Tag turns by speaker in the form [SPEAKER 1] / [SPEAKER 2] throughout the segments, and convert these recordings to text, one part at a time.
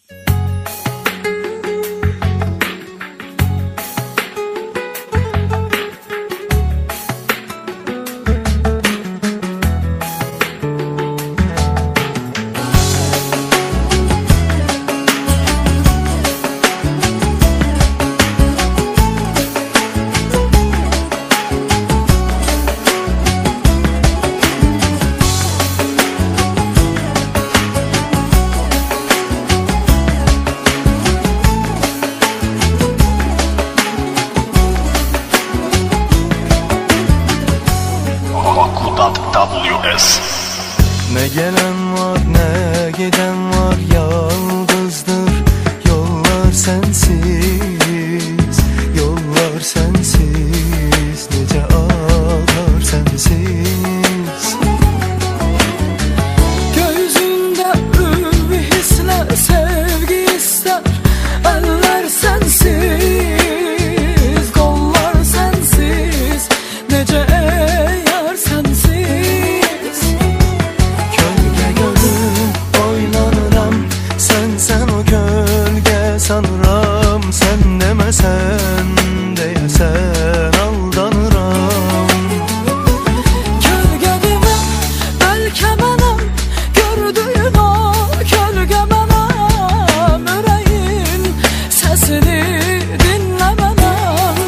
[SPEAKER 1] WS.
[SPEAKER 2] Ne gelen var ne giden var, yalnızdır yollar sensiz, yollar sensiz, nece ağlar sensiz.
[SPEAKER 3] Gözünde ümmi hisler, sevgi ister, eller sensiz, kollar sensiz, nece yar sensiz.
[SPEAKER 2] Gölge gönül oynanıram, sen o gölge sanıram, sen demesen deyesen aldanıram.
[SPEAKER 3] Gölge deme belki benim, gördüğün o gölge benim, yüreğin sesini dinlemenem.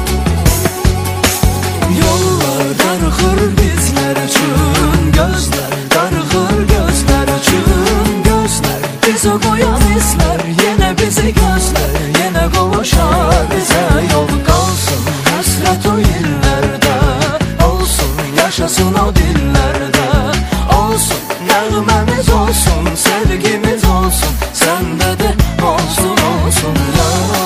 [SPEAKER 3] Yollar darıxır bizler üçün, gözler darıxır gözler üçün, gözler bize koyan hisler, yine bizi gözler, yine kavuşar bize yol. Kalsın hasret o illerde, olsun yaşasın o dillerde, olsun nəğməmiz olsun, sevgimiz olsun, sende de olsun olsun ya.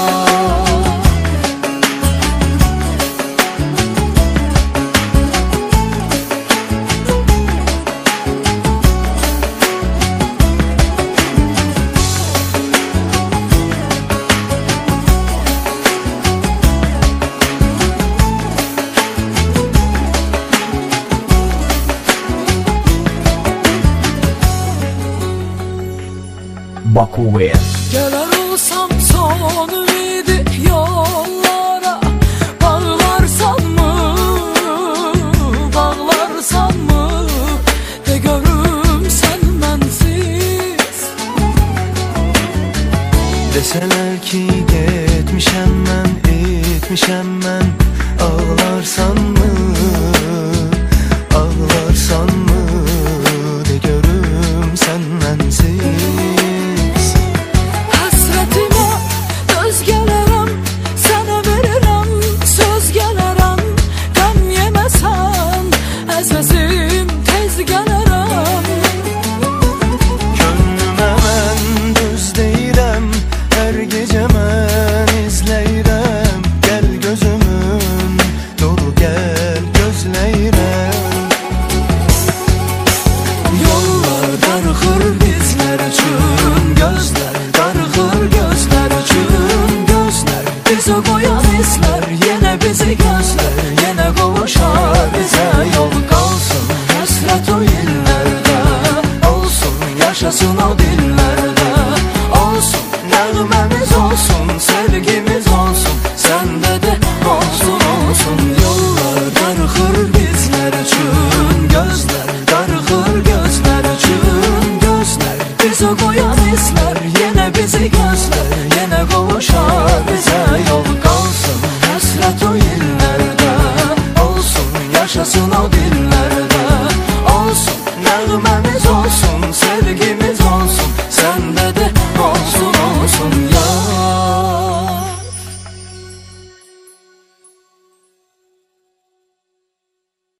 [SPEAKER 1] Bakuwe.
[SPEAKER 3] Gelir olsam son ümidi yollara, bağlarsan mı, de görüm sen mensiz.
[SPEAKER 2] Deseler ki gitmişem ben, etmişem ben, ağlarsan mı, ağlarsan mı, de görüm sen mensiz.
[SPEAKER 3] Hasretime göz gelerem, sana veririm söz gelerem, gam yemesen əzəzim tez gelerem.
[SPEAKER 2] Gönlüme ben düz deyirəm, her gece ben izleyirəm, gel gözümün dolu gel gözleyirəm.
[SPEAKER 3] Yollar darıxır bizler üçün, gözler darıxır gözler üçün, gözler bize koyan hisler, yine bizi gözler, yine kavuşar bize yol. Kalsın hasret o illerde, olsun yaşasın o dillerde, olsun nəğməmiz olsun, sevgimiz olsun, sende de olsun olsun. Yollar darıxır bizler üçün, gözler darıxır gözler üçün, gözler bize koyan hisler, yine bizi gözler, yine kavuşar bize yol. Kalsın hasret o illerde, olsun yaşasın o dillerde, olsun nəğməmiz olsun,